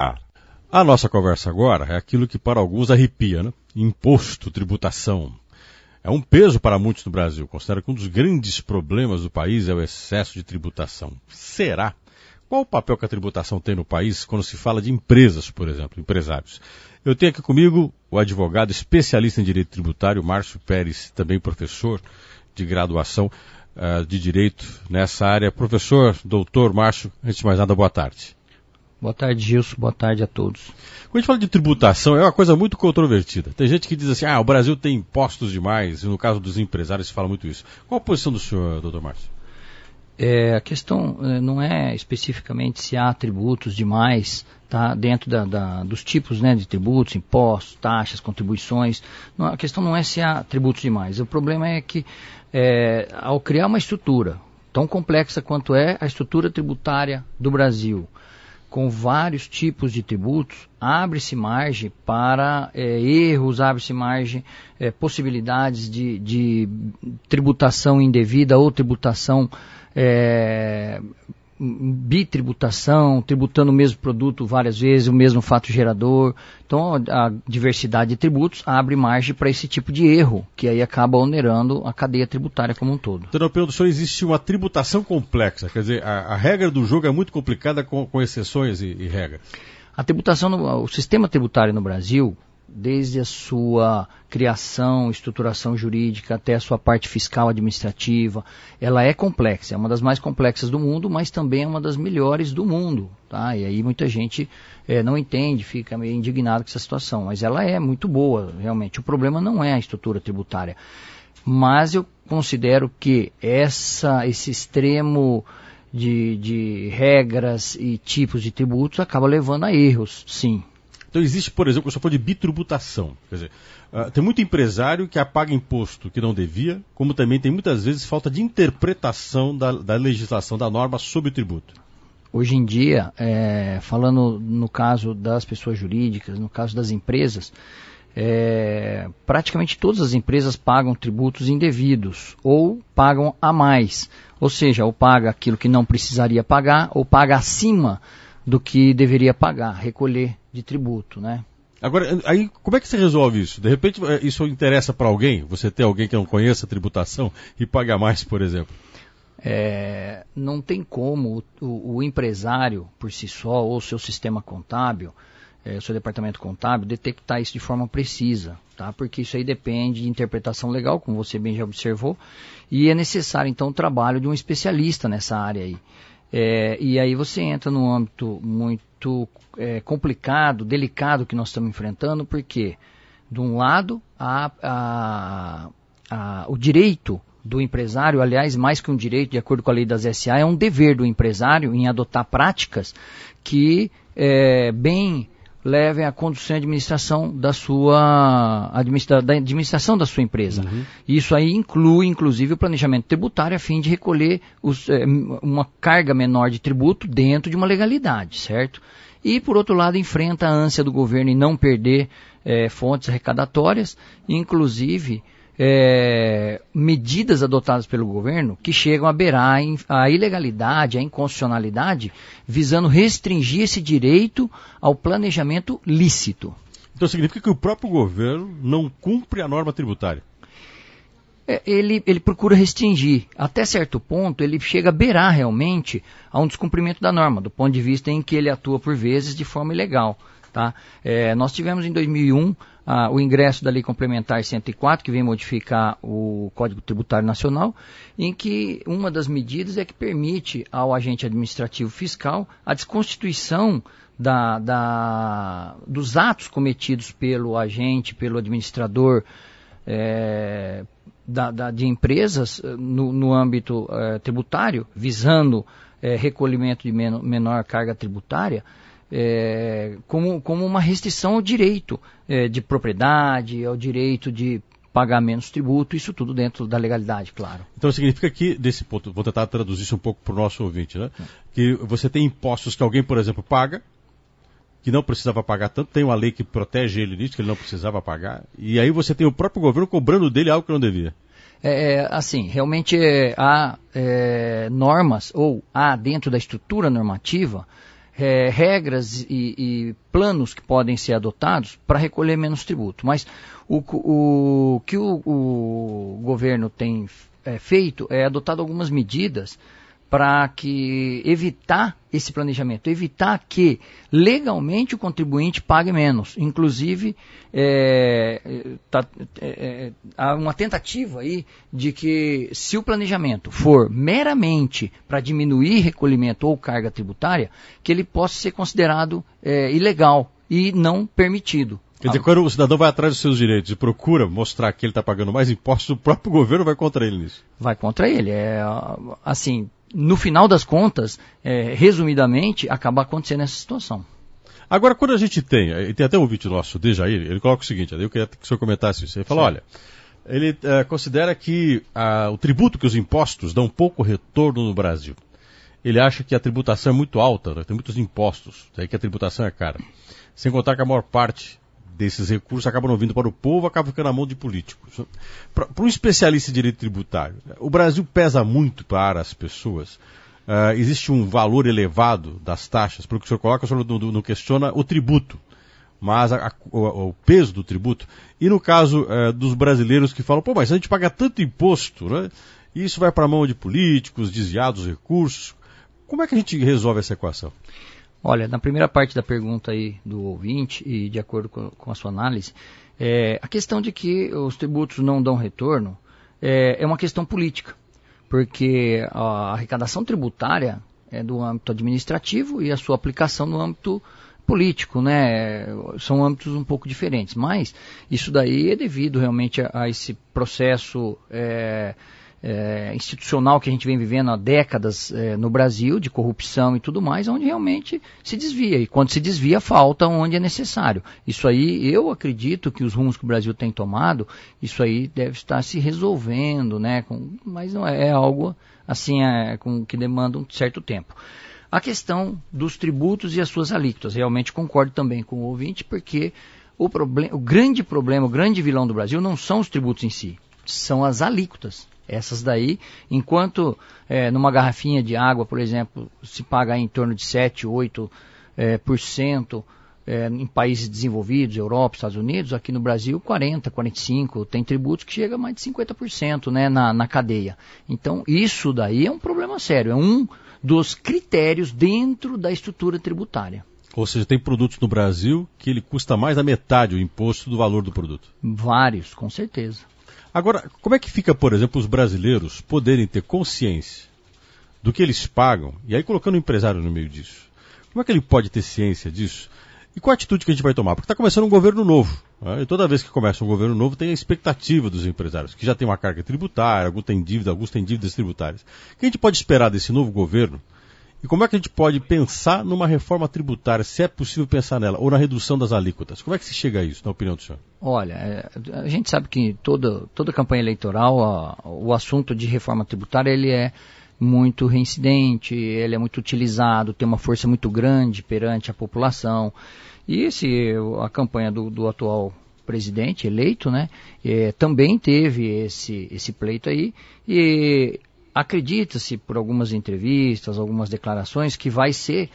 A nossa conversa agora é aquilo que para alguns arrepia, né? Imposto, tributação. É um peso para muitos no Brasil. Considera que um dos grandes problemas do país é o excesso de tributação. Será? Qual o papel que a tributação tem no país quando se fala de empresas, por exemplo, empresários? Eu tenho aqui comigo o advogado especialista em direito tributário, Márcio Pérez, também professor de graduação de direito nessa área. Professor, doutor Márcio, antes de mais nada, boa tarde. Boa tarde, Gilson. Boa tarde a todos. Quando a gente fala de tributação, é uma coisa muito controvertida. Tem gente que diz assim, o Brasil tem impostos demais, e no caso dos empresários se fala muito isso. Qual a posição do senhor, doutor Márcio? A questão não é especificamente se há tributos demais, tá, dentro dos tipos, né, de tributos, impostos, taxas, contribuições. Não, a questão não é se há tributos demais. O problema é que, ao criar uma estrutura tão complexa quanto é a estrutura tributária do Brasil, com vários tipos de tributos, abre-se margem para erros, abre-se margem, possibilidades de tributação indevida ou tributação, bitributação, tributando o mesmo produto várias vezes, o mesmo fato gerador. Então, a diversidade de tributos abre margem para esse tipo de erro, que aí acaba onerando a cadeia tributária como um todo. Então, na opinião do senhor, existe uma tributação complexa, quer dizer, a regra do jogo é muito complicada com exceções e regras. A tributação, o sistema tributário no Brasil, desde a sua criação, estruturação jurídica, até a sua parte fiscal administrativa, ela é complexa, é uma das mais complexas do mundo, mas também é uma das melhores do mundo, tá? E aí muita gente não entende, fica meio indignado com essa situação, mas ela é muito boa, realmente. O problema não é a estrutura tributária, mas eu considero que esse extremo de regras e tipos de tributos acaba levando a erros, sim. Então existe, por exemplo, o senhor falou de bitributação. Quer dizer, tem muito empresário que apaga imposto que não devia, como também tem muitas vezes falta de interpretação da legislação, da norma sobre o tributo. Hoje em dia, falando no caso das pessoas jurídicas, no caso das empresas, praticamente todas as empresas pagam tributos indevidos ou pagam a mais. Ou seja, ou paga aquilo que não precisaria pagar ou paga acima do que deveria pagar, recolher de tributo, né? Agora, aí como é que você resolve isso? De repente isso interessa para alguém? Você tem alguém que não conheça a tributação e paga mais, por exemplo? Não tem como o empresário, por si só, ou seu sistema contábil, o seu departamento contábil, detectar isso de forma precisa, tá? Porque isso aí depende de interpretação legal, como você bem já observou, e é necessário, então, o trabalho de um especialista nessa área aí. E aí você entra num âmbito muito complicado, delicado que nós estamos enfrentando, porque, de um lado, o direito do empresário, aliás, mais que um direito, de acordo com a lei das SA, é um dever do empresário em adotar práticas que bem levem à condução e administração da administração da sua empresa. Uhum. Isso aí inclui, inclusive, o planejamento tributário a fim de recolher uma carga menor de tributo dentro de uma legalidade, certo? E, por outro lado, enfrenta a ânsia do governo em não perder fontes arrecadatórias, inclusive medidas adotadas pelo governo que chegam a beirar a ilegalidade, a inconstitucionalidade, visando restringir esse direito ao planejamento lícito. Então significa que o próprio governo não cumpre a norma tributária? Ele procura restringir. Até certo ponto, ele chega a beirar realmente a um descumprimento da norma, do ponto de vista em que ele atua por vezes de forma ilegal. Tá? Nós tivemos em 2001 o ingresso da Lei Complementar 104, que vem modificar o Código Tributário Nacional, em que uma das medidas é que permite ao agente administrativo fiscal a desconstituição dos atos cometidos pelo agente, pelo administrador de empresas no âmbito tributário, visando recolhimento de menor carga tributária, como uma restrição ao direito de propriedade, ao direito de pagar menos tributo, isso tudo dentro da legalidade, claro. Então significa que, desse ponto, vou tentar traduzir isso um pouco para o nosso ouvinte, né? Que você tem impostos que alguém, por exemplo, paga, que não precisava pagar tanto, tem uma lei que protege ele nisso, que ele não precisava pagar, e aí você tem o próprio governo cobrando dele algo que não devia. Assim, realmente há normas, ou há dentro da estrutura normativa, regras e planos que podem ser adotados para recolher menos tributo. Mas o que o governo tem feito é adotado algumas medidas para que evitar esse planejamento, evitar que legalmente o contribuinte pague menos. Inclusive, há uma tentativa aí de que, se o planejamento for meramente para diminuir recolhimento ou carga tributária, que ele possa ser considerado ilegal e não permitido. Quer dizer, quando o cidadão vai atrás dos seus direitos e procura mostrar que ele está pagando mais impostos, o próprio governo vai contra ele nisso. Vai contra ele. Assim, no final das contas, resumidamente, acaba acontecendo essa situação. Agora, quando a gente tem até um ouvinte nosso, Dejair, ele coloca o seguinte, eu queria que o senhor comentasse isso. Ele fala, olha, ele considera que o tributo, que os impostos dão pouco retorno no Brasil. Ele acha que a tributação é muito alta, né? Tem muitos impostos, daí que a tributação é cara. Sem contar que a maior parte desses recursos acabam não vindo para o povo, acabam ficando na mão de políticos. Para um especialista em direito tributário, o Brasil pesa muito para as pessoas. Existe um valor elevado das taxas, porque o senhor coloca, o senhor não questiona o tributo, mas o peso do tributo. E no caso dos brasileiros que falam, mas a gente paga tanto imposto, né? E isso vai para a mão de políticos, desviados dos recursos. Como é que a gente resolve essa equação? Olha, na primeira parte da pergunta aí do ouvinte, e de acordo com a sua análise, a questão de que os tributos não dão retorno é uma questão política, porque a arrecadação tributária é do âmbito administrativo e a sua aplicação no âmbito político, né? São âmbitos um pouco diferentes, mas isso daí é devido realmente a esse processo institucional que a gente vem vivendo há décadas no Brasil, de corrupção e tudo mais, onde realmente se desvia. E quando se desvia, falta onde é necessário. Isso aí, eu acredito que os rumos que o Brasil tem tomado, isso aí deve estar se resolvendo, né? Mas não é algo assim que demanda um certo tempo. A questão dos tributos e as suas alíquotas, realmente concordo também com o ouvinte, porque o grande problema, o grande vilão do Brasil não são os tributos em si, são as alíquotas. Essas daí, enquanto numa garrafinha de água, por exemplo, se paga em torno de 7, 8% em países desenvolvidos, Europa, Estados Unidos, aqui no Brasil 40%, 45%, tem tributos que chegam a mais de 50%, né, na cadeia. Então, isso daí é um problema sério, é um dos critérios dentro da estrutura tributária. Ou seja, tem produtos no Brasil que ele custa mais da metade o imposto do valor do produto. Vários, com certeza. Agora, como é que fica, por exemplo, os brasileiros poderem ter consciência do que eles pagam, e aí colocando o empresário no meio disso? Como é que ele pode ter ciência disso? E qual a atitude que a gente vai tomar? Porque está começando um governo novo, né? E toda vez que começa um governo novo tem a expectativa dos empresários, que já tem uma carga tributária, alguns têm dívidas tributárias. O que a gente pode esperar desse novo governo? E como é que a gente pode pensar numa reforma tributária, se é possível pensar nela, ou na redução das alíquotas? Como é que se chega a isso, na opinião do senhor? Olha, a gente sabe que toda campanha eleitoral, o assunto de reforma tributária, ele é muito reincidente, ele é muito utilizado, tem uma força muito grande perante a população. E a campanha do atual presidente eleito, né, também teve esse pleito aí, e acredita-se por algumas entrevistas, algumas declarações, que vai ser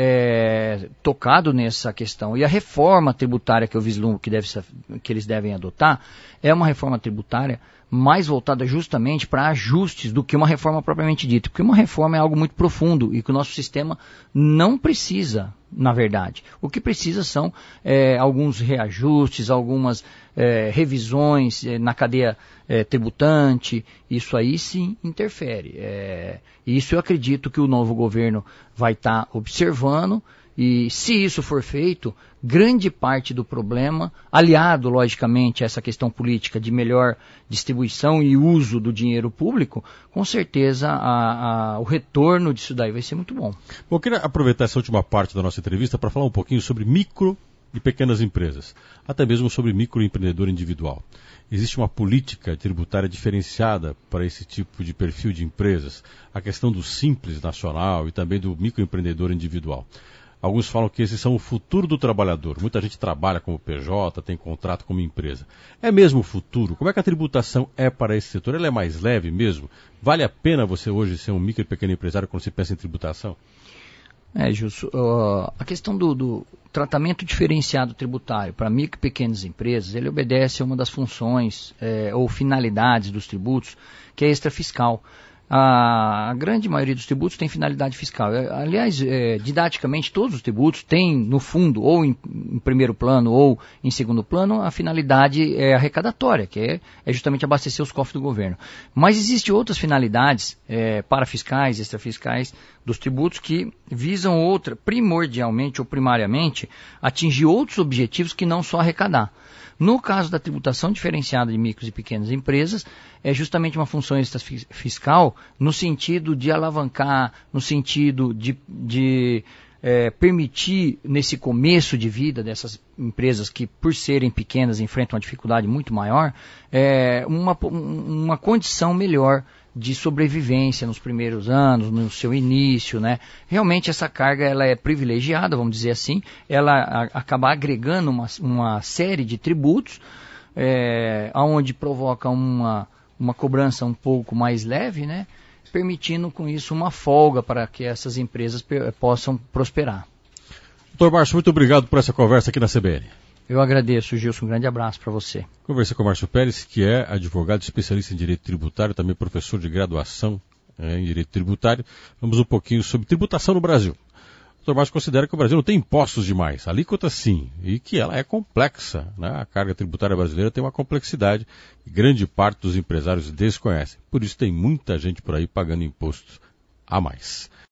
tocado nessa questão. E a reforma tributária que eu vislumbro que eles devem adotar é uma reforma tributária mais voltada justamente para ajustes do que uma reforma propriamente dita. Porque uma reforma é algo muito profundo e que o nosso sistema não precisa, na verdade. O que precisa são alguns reajustes, algumas revisões na cadeia tributante. Isso aí sim interfere. Isso eu acredito que o novo governo vai estar observando, e se isso for feito, grande parte do problema, aliado logicamente a essa questão política de melhor distribuição e uso do dinheiro público, com certeza o retorno disso daí vai ser muito bom. Bom, eu queria aproveitar essa última parte da nossa entrevista para falar um pouquinho sobre micro e pequenas empresas, até mesmo sobre microempreendedor individual. Existe uma política tributária diferenciada para esse tipo de perfil de empresas, a questão do Simples Nacional e também do microempreendedor individual. Alguns falam que esses são o futuro do trabalhador. Muita gente trabalha como PJ, tem contrato como empresa. É mesmo o futuro? Como é que a tributação é para esse setor? Ela é mais leve mesmo? Vale a pena você hoje ser um micro e pequeno empresário quando se pensa em tributação? Gilson, a questão do tratamento diferenciado tributário para micro e pequenas empresas, ele obedece a uma das funções ou finalidades dos tributos, que é extrafiscal. A grande maioria dos tributos tem finalidade fiscal. Aliás, didaticamente, todos os tributos têm, no fundo, ou em primeiro plano ou em segundo plano, a finalidade arrecadatória, que é justamente abastecer os cofres do governo. Mas existem outras finalidades parafiscais, extrafiscais dos tributos que visam primordialmente ou primariamente, atingir outros objetivos que não só arrecadar. No caso da tributação diferenciada de micros e pequenas empresas, é justamente uma função extrafiscal no sentido de alavancar, no sentido de permitir, nesse começo de vida dessas empresas que, por serem pequenas, enfrentam uma dificuldade muito maior, uma condição melhor de sobrevivência nos primeiros anos, no seu início, né? Realmente essa carga ela é privilegiada, vamos dizer assim, ela acaba agregando uma série de tributos, onde provoca uma cobrança um pouco mais leve, né? Permitindo com isso uma folga para que essas empresas possam prosperar. Doutor Márcio, muito obrigado por essa conversa aqui na CBN. Eu agradeço, Gilson. Um grande abraço para você. Conversei com o Márcio Pérez, que é advogado especialista em direito tributário, também professor de graduação em direito tributário. Vamos um pouquinho sobre tributação no Brasil. O doutor Márcio considera que o Brasil não tem impostos demais, alíquota sim, e que ela é complexa, né? A carga tributária brasileira tem uma complexidade que grande parte dos empresários desconhecem. Por isso tem muita gente por aí pagando impostos a mais.